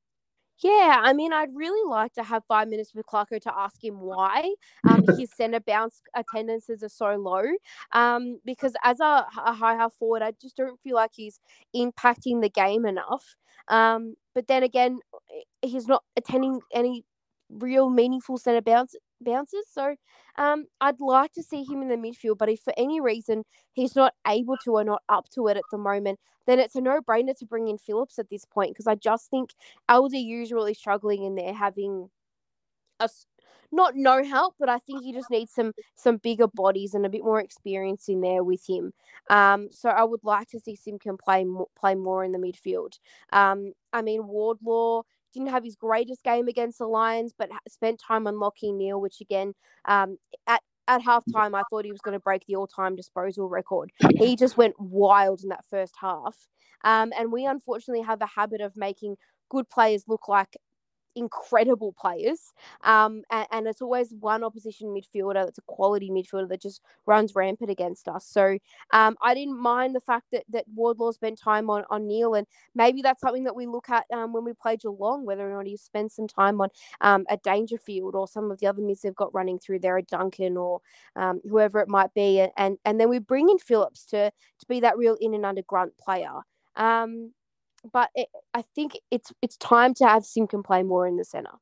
Yeah, I mean, I'd really like to have five minutes with Clarko to ask him why um, his centre bounce attendances are so low. Um, because as a, a high half forward, I just don't feel like he's impacting the game enough. Um, but then again, he's not attending any real meaningful centre bounce bounces. So um, I'd like to see him in the midfield. But if for any reason he's not able to or not up to it at the moment, then it's a no-brainer to bring in Phillips at this point, because I just think L D U's really struggling in there, having a, not no help, but I think he just needs some some bigger bodies and a bit more experience in there with him. Um, so I would like to see Simpkin play more, play more in the midfield. Um, I mean, Wardlaw didn't have his greatest game against the Lions, but spent time on Lachie Neale, which again, um, at At halftime, I thought he was going to break the all-time disposal record. He just went wild in that first half. Um, and we unfortunately have a habit of making good players look like incredible players. Um, and, and it's always one opposition midfielder that's a quality midfielder that just runs rampant against us. So um, I didn't mind the fact that, that Wardlaw spent time on, on Neale, and maybe that's something that we look at um, when we play Geelong, whether or not he spends some time on um, a Dangerfield or some of the other mids they've got running through there, a Duncan or um, whoever it might be. And, and then we bring in Phillips to, to be that real in and under grunt player. Um, But it, I think it's it's time to have Simpkin play more in the centre.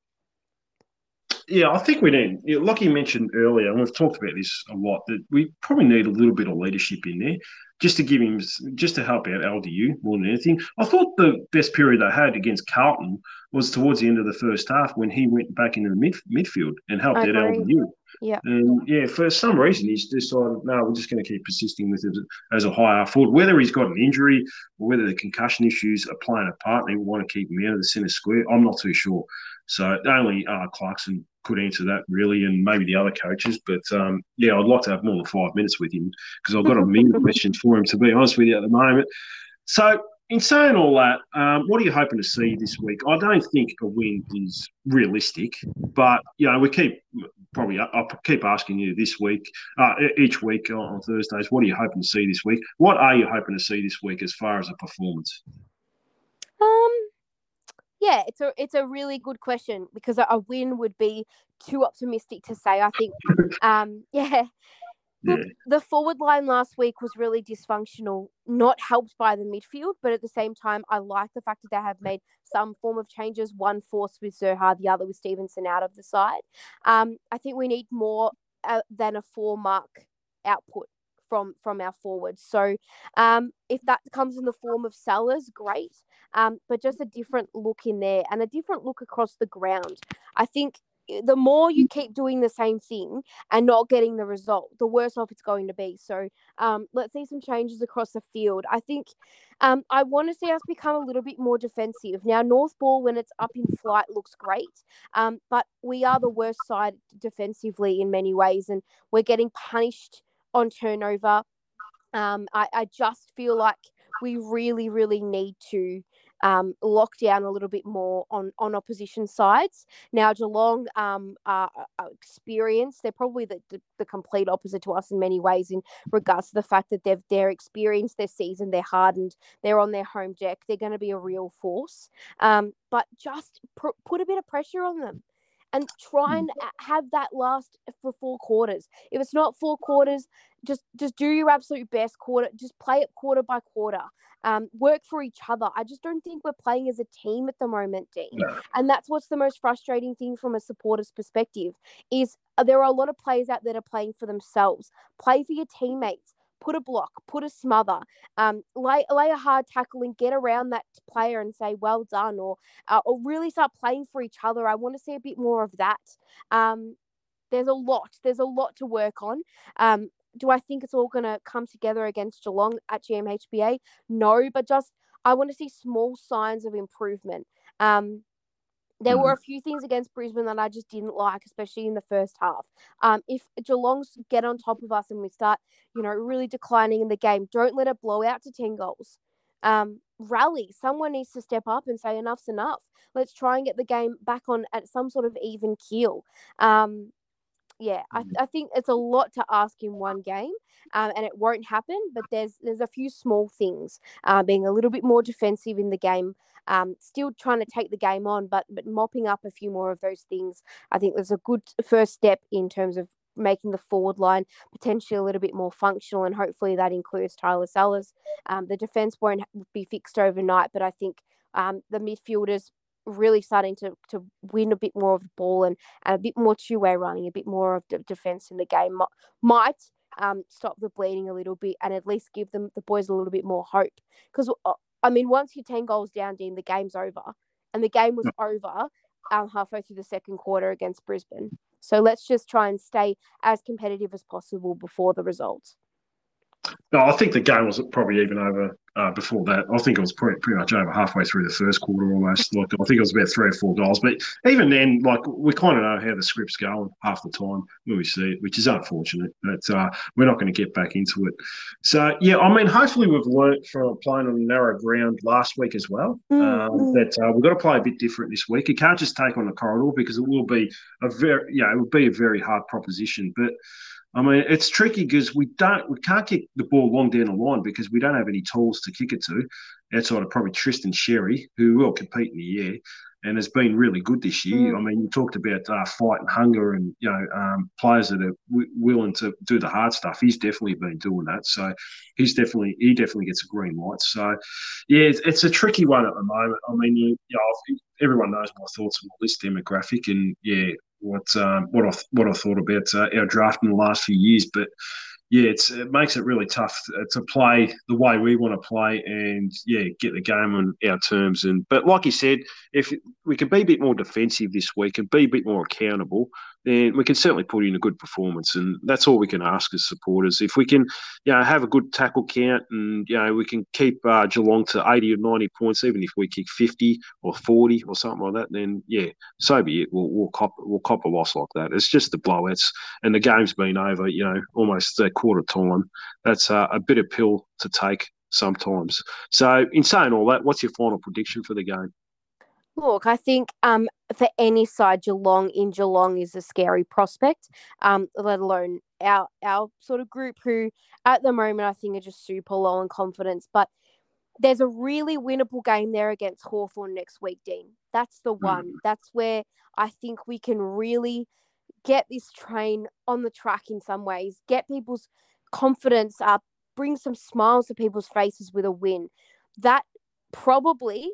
Yeah, I think we need, like you mentioned earlier, and we've talked about this a lot, that we probably need a little bit of leadership in there just to give him, just to help out L D U more than anything. I thought the best period they had against Carlton was towards the end of the first half when he went back into the mid, midfield and helped out L D U. Yeah. And yeah, for some reason, he's decided, no, we're just going to keep persisting with it as a high half forward. Whether he's got an injury or whether the concussion issues are playing a part and they want to keep him out of the centre square, I'm not too sure. So only uh, Clarkson could answer that, really, and maybe the other coaches. But um, yeah, I'd like to have more than five minutes with him because I've got a million questions for him, to be honest with you, at the moment. So in saying all that, um, what are you hoping to see this week? I don't think a win is realistic, but you know we keep probably I'll keep asking you this week, uh, each week on Thursdays. What are you hoping to see this week? What are you hoping to see this week as far as a performance? Um. Yeah, it's a it's a really good question, because a, a win would be too optimistic to say. I think, um, yeah. Look, yeah. The forward line last week was really dysfunctional, not helped by the midfield, but at the same time, I like the fact that they have made some form of changes, one forced with Zerha, the other with Stevenson out of the side. Um, I think we need more uh, than a four-mark output from, from our forwards. So um, if that comes in the form of Sellers, great, um, but just a different look in there and a different look across the ground. I think the more you keep doing the same thing and not getting the result, the worse off it's going to be. So um, let's see some changes across the field. I think um, I want to see us become a little bit more defensive. Now, North Ball, when it's up in flight, looks great, um, but we are the worst side defensively in many ways, and we're getting punished on turnover. Um, I, I just feel like we really, really need to Um, lock down a little bit more on, on opposition sides. Now, Geelong um, are, are experienced. They're probably the, the, the complete opposite to us in many ways in regards to the fact that they've, they're experienced, they're seasoned, they're hardened, they're on their home deck. They're going to be a real force. Um, but just pr- put a bit of pressure on them and try and have that last for four quarters. If it's not four quarters, just just do your absolute best quarter. Just play it quarter by quarter. Um, work for each other. I just don't think we're playing as a team at the moment, Dean. No. And that's what's the most frustrating thing from a supporter's perspective is there are a lot of players out there that are playing for themselves. Play for your teammates. put a block, put a smother, um, lay, lay a hard tackle and get around that player and say, well done, or, uh, or really start playing for each other. I want to see a bit more of that. Um, there's a lot. There's a lot to work on. Um, do I think it's all going to come together against Geelong at G M H B A? No, but just I want to see small signs of improvement. Um, there mm-hmm. were a few things against Brisbane that I just didn't like, especially in the first half. Um, if Geelong's get on top of us and we start, you know, really declining in the game, don't let it blow out to ten goals. Um, rally. Someone needs to step up and say enough's enough. Let's try and get the game back on at some sort of even keel. Um, Yeah, I, I think it's a lot to ask in one game, um, and it won't happen. But there's there's a few small things, uh, being a little bit more defensive in the game, um, still trying to take the game on, but but mopping up a few more of those things. I think there's a good first step in terms of making the forward line potentially a little bit more functional, and hopefully that includes Tyler Sellers. Um, the defense won't be fixed overnight, but I think um, the midfielders really starting to, to win a bit more of the ball and, and a bit more two-way running, a bit more of de- defense in the game might um, stop the bleeding a little bit and at least give them the boys a little bit more hope. Because, I mean, once you're ten goals down, Dean, the game's over. And the game was over um, halfway through the second quarter against Brisbane. So let's just try and stay as competitive as possible before the results. No, I think the game was probably even over uh, before that. I think it was pretty, pretty much over halfway through the first quarter almost. Like I think it was about three or four goals. But even then, like we kind of know how the script's going half the time when we see it, which is unfortunate. But uh, we're not going to get back into it. So, yeah, I mean, hopefully we've learnt from playing on narrow ground last week as well. Mm-hmm. Um, that uh, we've got to play a bit different this week. You can't just take on the corridor because it will be a very, yeah, it will be a very hard proposition. But I mean, it's tricky because we don't, we can't kick the ball long down the line because we don't have any tools to kick it to, outside of probably Tristan Sherry, who will compete in the air and has been really good this year. Mm. I mean, you talked about uh, fight and hunger, and you know, um, players that are w- willing to do the hard stuff. He's definitely been doing that, so he's definitely he definitely gets a green light. So, yeah, it's, it's a tricky one at the moment. I mean, you, you know, everyone knows my thoughts on this demographic, and yeah. What um, what I what I thought about uh, our draft in the last few years, but yeah, it's it makes it really tough to, to play the way we want to play, and yeah, get the game on our terms. And but like you said, if we can be a bit more defensive this week and be a bit more accountable, then we can certainly put in a good performance, and that's all we can ask as supporters. If we can, you know, have a good tackle count, and you know, we can keep uh, Geelong to eighty or ninety points, even if we kick fifty or forty or something like that, then yeah, so be it. We'll we'll cop we'll cop a loss like that. It's just the blowouts, and the game's been over. You know, almost a quarter time. That's uh, a bitter pill to take sometimes. So, in saying all that, what's your final prediction for the game? Look, I think um, for any side, Geelong in Geelong is a scary prospect, um, let alone our our sort of group who at the moment I think are just super low in confidence. But there's a really winnable game there against Hawthorn next week, Dean. That's the one. Mm. That's where I think we can really get this train on the track in some ways, get people's confidence up, bring some smiles to people's faces with a win. That probably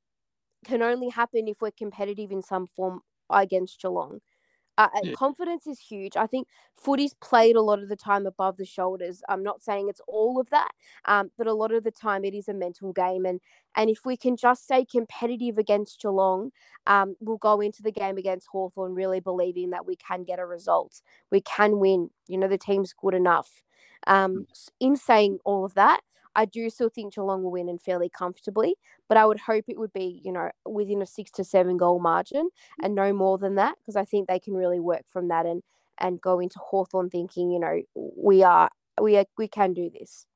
can only happen if we're competitive in some form against Geelong. Uh, yeah. Confidence is huge. I think footy's played a lot of the time above the shoulders. I'm not saying it's all of that, um, but a lot of the time it is a mental game. And and if we can just stay competitive against Geelong, um, we'll go into the game against Hawthorn really believing that we can get a result. We can win. You know, the team's good enough. Um, in saying all of that, I do still think Geelong will win and fairly comfortably, but I would hope it would be, you know, within a six to seven goal margin and no more than that, because I think they can really work from that and, and go into Hawthorn thinking, you know, we are, we are, we can do this.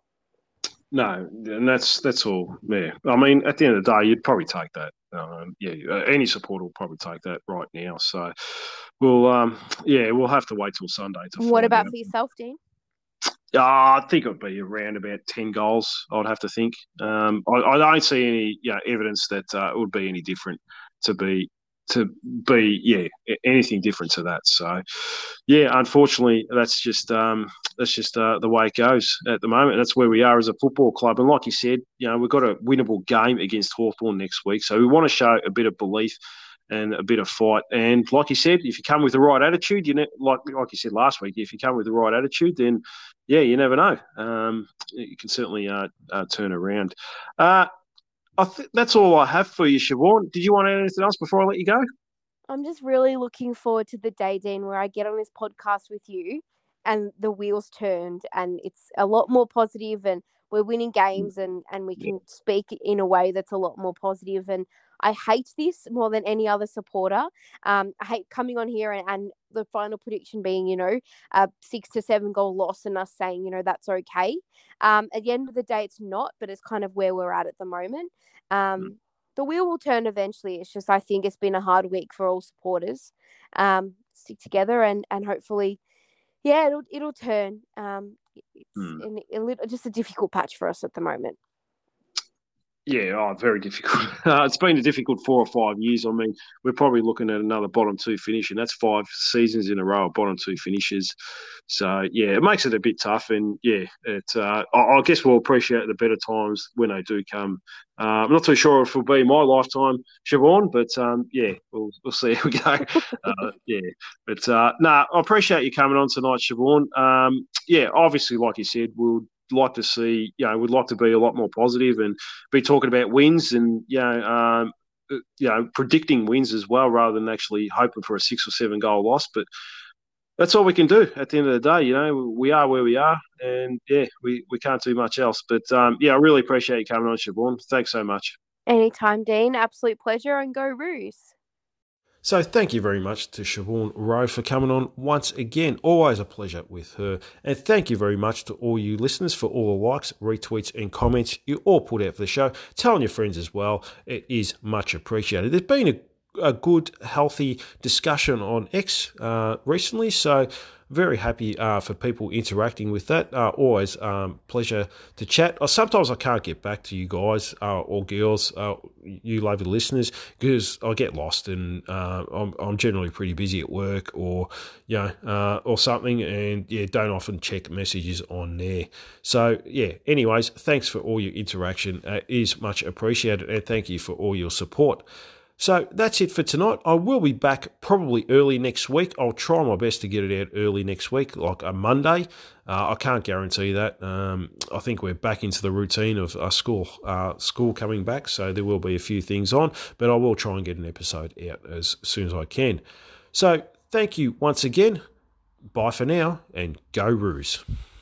No, and that's, that's all. Yeah. I mean, at the end of the day, you'd probably take that. Um, yeah. Any supporter will probably take that right now. So we'll, um, yeah, we'll have to wait till Sunday to What find about out. for yourself, Dean? Uh, I think it would be around about ten goals, I'd have to think. Um, I, I don't see any you know, evidence that uh, it would be any different to be, to be yeah, anything different to that. So, yeah, unfortunately, that's just um, that's just uh, the way it goes at the moment. That's where we are as a football club. And like you said, you know, we've got a winnable game against Hawthorn next week. So we want to show a bit of belief and a bit of fight. And like you said, if you come with the right attitude, you know, like like you said last week, if you come with the right attitude, then yeah, you never know. Um, you can certainly uh, uh, turn around. Uh, I think that's all I have for you, Siobhan. Did you want to add anything else before I let you go? I'm just really looking forward to the day, Dean, where I get on this podcast with you and the wheels turned and it's a lot more positive and we're winning games and, and we can speak in a way that's a lot more positive. And I hate this more than any other supporter. Um, I hate coming on here and, and the final prediction being, you know, a six to seven goal loss and us saying, you know, that's okay. Um, at the end of the day, it's not, but it's kind of where we're at at the moment. Um, the wheel will turn eventually. It's just, I think it's been a hard week for all supporters. Um, stick together and, and hopefully, yeah, it'll, it'll turn. Um, it's Hmm. in, a little, just a difficult patch for us at the moment. Yeah, oh, very difficult. Uh, it's been a difficult four or five years. I mean, we're probably looking at another bottom two finish, and that's five seasons in a row of bottom two finishes. So, yeah, it makes it a bit tough. And, yeah, it. Uh, I, I guess we'll appreciate the better times when they do come. Uh, I'm not too sure if it'll be my lifetime, Siobhan, but, um, yeah, we'll, we'll see how we go. uh, yeah, but, uh, no, nah, I appreciate you coming on tonight, Siobhan. Um, yeah, obviously, like you said, we'll like to see, you know, we'd like to be a lot more positive and be talking about wins and, you know, um, you know, predicting wins as well rather than actually hoping for a six or seven goal loss. But that's all we can do at the end of the day. You know, we are where we are and, yeah, we, we can't do much else. But, um, yeah, I really appreciate you coming on, Siobhan. Thanks so much. Anytime, Dean. Absolute pleasure and go Roos. So thank you very much to Siobhan Rowe for coming on once again. Always a pleasure with her. And thank you very much to all you listeners for all the likes, retweets and comments you all put out for the show. Telling your friends as well. It is much appreciated. There's been a a good, healthy discussion on X uh, recently, so very happy uh, for people interacting with that. Uh, always um, pleasure to chat. Or sometimes I can't get back to you guys uh, or girls, uh, you lovely listeners, because I get lost and uh, I'm, I'm generally pretty busy at work or you know uh, or something, and yeah, don't often check messages on there. So yeah, anyways, thanks for all your interaction. Uh, it is much appreciated, and thank you for all your support. So that's it for tonight. I will be back probably early next week. I'll try my best to get it out early next week, like a Monday. Uh, I can't guarantee that. Um, I think we're back into the routine of uh, school uh, school coming back, so there will be a few things on, but I will try and get an episode out as soon as I can. So thank you once again. Bye for now, and go Roos.